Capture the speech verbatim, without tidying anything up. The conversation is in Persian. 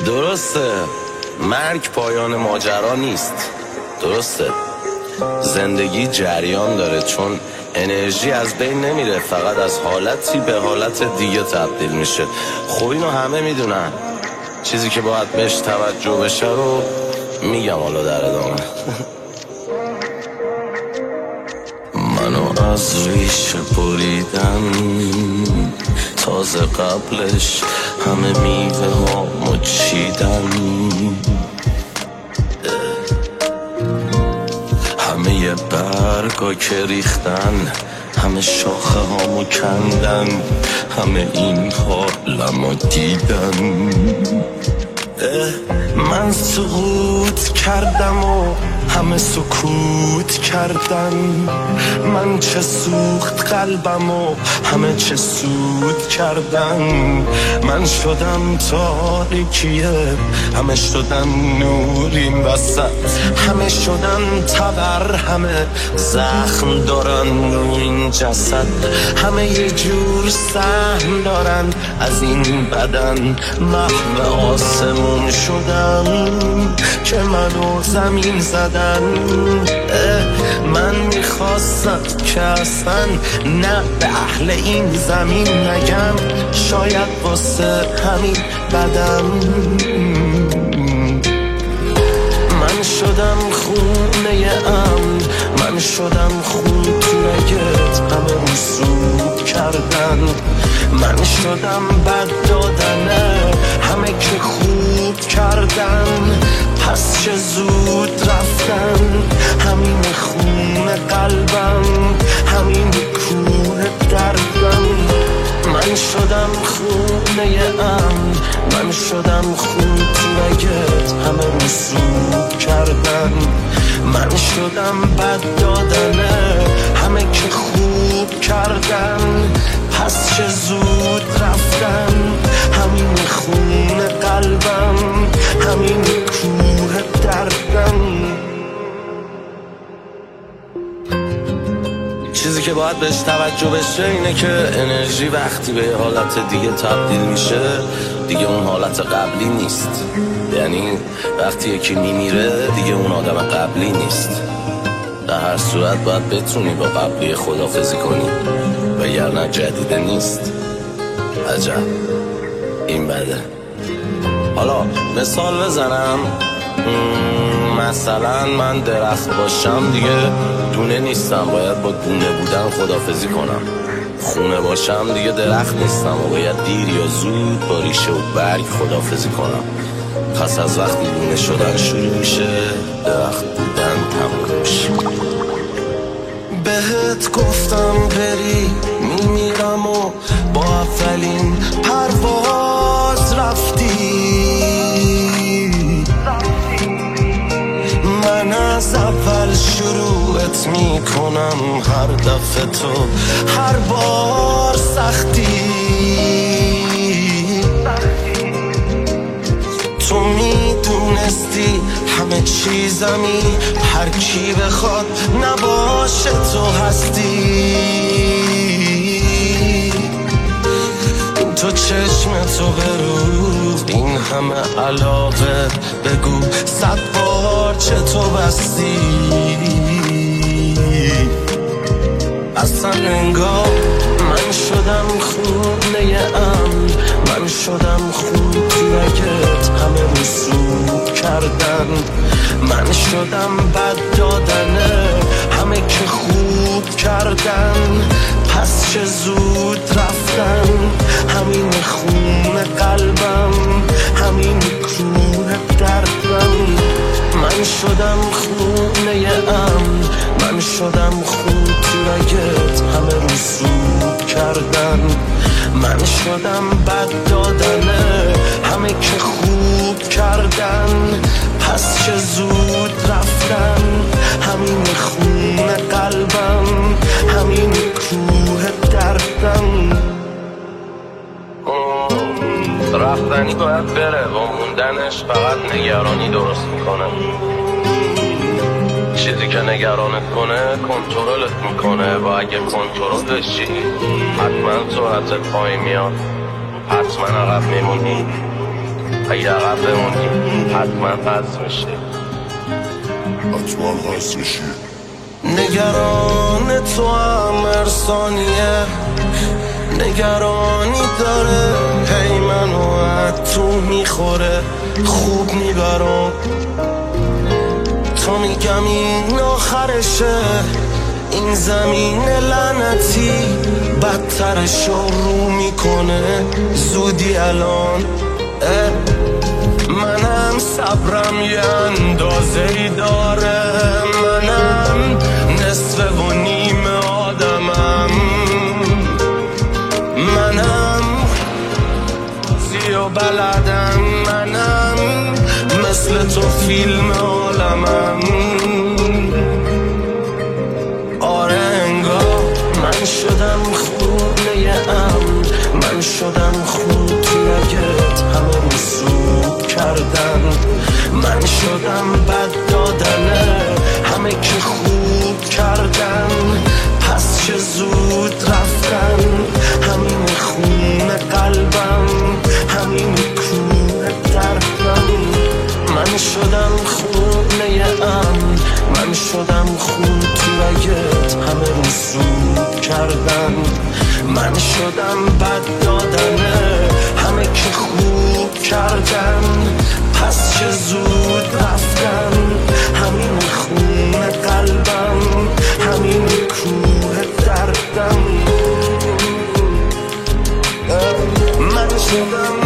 درسته مرگ پایان ماجرا نیست، درسته زندگی جریان داره، چون انرژی از بین نمیره، فقط از حالتی به حالت دیگه تبدیل میشه. خب اینو همه میدونن، چیزی که باید بهش توجه بشه رو میگم حالا در ادامه. منو از ریشه بریدن، تازه قبلش همه میوه ها مچیدن، همه یه برگا که ریختن، همه شاخه هامو کندن، همه این حالمو دیدن. من سقوط کردم و همه سکوت کردن، من چه سوخت قلبم و همه چه سود کردن. من شدم تاریکیه، همه شدن نورین وسط، همه شدن تبر، همه زخم دارن رو این جسد، همه یه جور سهم دارن از این بدن. محو آسمون شدم که منو زمین زدن. من میخواستم که اصلا نه به اهل این زمین نگم، شاید واسه همین بدم. من شدم خونه امن، من شدم خون تو رگت، همه رسوب کردن. من شدم بد دادنه، همه که خوب کردن. پس چه زود رفتن، همین خون قلبم، همین کوه دردم. من شدم خونه امن، من شدم خون تو رگت، همه رسوب کردن. من شدم بد دادنه، همه که خوب کردن. پس چه زود رفتن، همین خون قلبم، همین کوه دردم. چیزی که باید بهش توجه بشه اینه که انرژی وقتی به یه حالت دیگه تبدیل میشه دیگه اون حالت قبلی نیست. یعنی وقتی یکی میمیره دیگه اون آدم قبلی نیست. در هر صورت باید بتونی با قبلی خداحافظی کنی، وگرنه جدیده نیست. عجب این بده. حالا مثال بزنم، مثلا من درخت باشم دیگه دونه نیستم، باید با دونه بودن خداحافظی کنم. خونه باشم دیگه درخت نیستم و باید دیر یا زود با ریشه و برگ خداحافظی کنم. پس از وقتی دونه شدن شروع میشه، درخت بودن تموم میشه. بهت گفتم بری میمیرم و با اولین پرواز رفتی. من از اول شروعت میکنم هر دفعه، تو هر بار سختی. تو میدونستی همه چیزمی، هر کی بخواد نباشه تو هستی. تو چشم تو برو، این همه علاقه بگو صد بار چطور بستی. اصلا انگار من شدم خونه امن، من شدم خون تو رگت، همه رسوب کردن. من شدم بد دادنه، همه که خوب کردن. پس چه زود رفتن، همین خون قلبم، همین کوه دردم. من شدم خونه امن، من شدم خون تو رگت، همه رسوب کردن. من شدم بد دادنه، همه که خوب کردن. پس چه زود رفتن، همین خون قلبم، همین کوه دردم. رفتنی باید بره، با موندنش فقط نگرانی درست میکنه. چیزی که نگرانت کنه کنترلت میکنه و اگه کنترل بشی حتما تو ازت پای میاد، حتما عقب میمونی. اگه عقب بمونی حتما حذف میشه، حتما حذف میشه. نگران تو هم هر ثانیه نگرانی داره، هی منو از تو میخوره، خوب میبرم تو میگم این آخرشه، این زمین لعنتی بدترشو رو میکنه زودی الان. منم صبرم یه اندازه ای داره، منم نصف و نیم آدمم، منم زی و بلدم، منم مثل تو فیلم عالمم. آره انگار من شدم خونه امن، من شدم خون تویگت همه رسوب کردن، من شدم بد دادنه همه که خوب کردن، پس چه زود رفتن، همین خون قلبم، همین کوه دردم. من شدم خونه امن، من شدم خون تویگت همه رسوب کردن، من شدم بد دادنه همه که خوب کردن، پس چه زود رفتن، همین خون قلبم، همین کوه دردم. من شدم